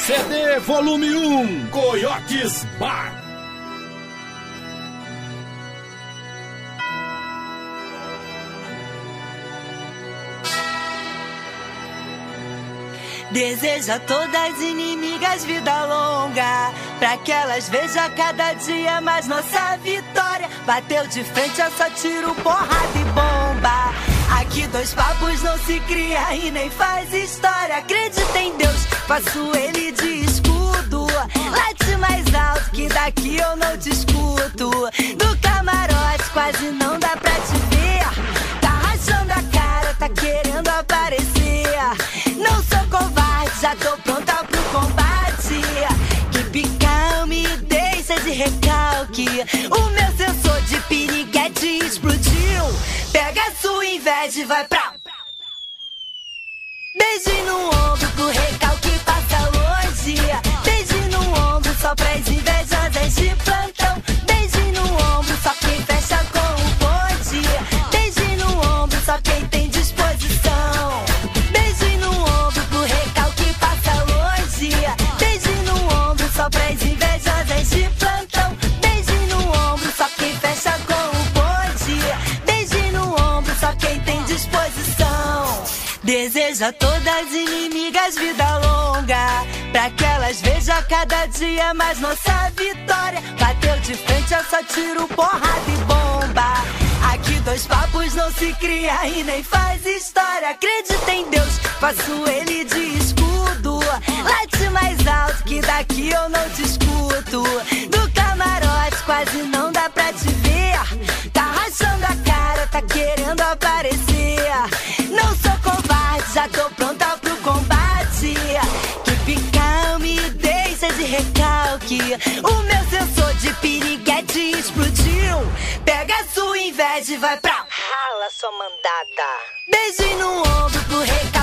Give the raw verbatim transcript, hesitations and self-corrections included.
C D Volume um, Coiotes Bar. Desejo a todas as inimigas vida longa, pra que elas vejam cada dia mais nossa vitória. Bateu de frente, eu só tiro porrada e bomba. Aqui dois papos não se cria e nem faz história. Acredita em Deus, faço ele de escudo. Late mais alto que daqui eu não te escuto. Do camarote quase não dá pra te ver. Tá rachando a cara, tá querendo aparecer. Não sou covarde, já tô pronta pro combate. Keep calm, me deixa de recalque. O meu sensor de piriguete explodiu. Pega a sua inveja e vai pra... Beijo no ombro pro recalque passa longe. Beijo no ombro só pras invejosas de plantão. Beijo no ombro só quem fecha com o bonde. Beijo no ombro só quem tem disposição. Beijo no ombro pro recalque passa longe. Beijo no ombro só pras invejosas de plantão. Beijo no ombro só quem fecha com o bonde. Beijo no ombro só quem tem disposição. Desejo a todas as inimigas vida longa, pra que elas vejam cada dia mais nossa vitória. Bateu de frente, eu só tiro porrada e bomba. Aqui dois papos não se cria e nem faz história. Acredita em Deus, faço ele de escudo. Late mais alto que daqui eu não te escuto. Do camarote quase não dá pra te ver. Tá rachando a cara, tá querendo aparecer. Não sou covarde, já tô pronta pro combate. Keep calm, me deixa de recalque. O meu sensor de piriguete explodiu. Pega a sua inveja e vai pra... Rala, sua mandada. Beijo no ombro pro recalque.